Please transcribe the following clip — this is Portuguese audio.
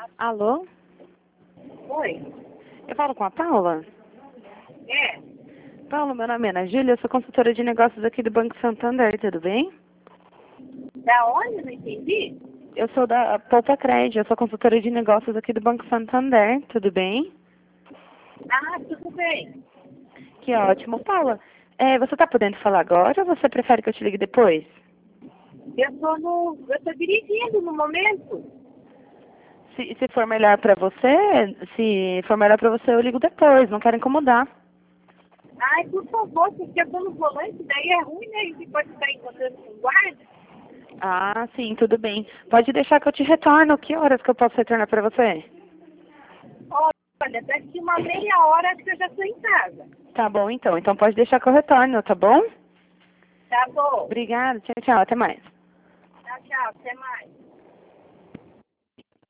Alô? Oi. Eu falo com a Paula? É. Paula, meu nome é Ana Júlia, eu sou consultora de negócios aqui do Banco Santander, tudo bem? Da onde? Não entendi. Eu sou da Poupa Crédito, eu sou consultora de negócios aqui do Banco Santander, tudo bem? Ah, tudo bem. Que ótimo. Paula, você está podendo falar agora ou você prefere que eu te ligue depois? Eu tô dirigindo no momento. Se for melhor para você, se for melhor para você, eu ligo depois, não quero incomodar. Ai, por favor, porque eu tô no volante, daí é ruim, né? A gente pode estar encontrando com guarda. Ah, sim, tudo bem. Pode deixar que eu te retorno. Que horas que eu posso retornar para você? Olha, daqui uma meia hora acho que eu já tô em casa. Tá bom, então. Então pode deixar que eu retorno, tá bom? Tá bom. Obrigada. Tchau, tchau. Até mais. Tchau, tchau. Até mais.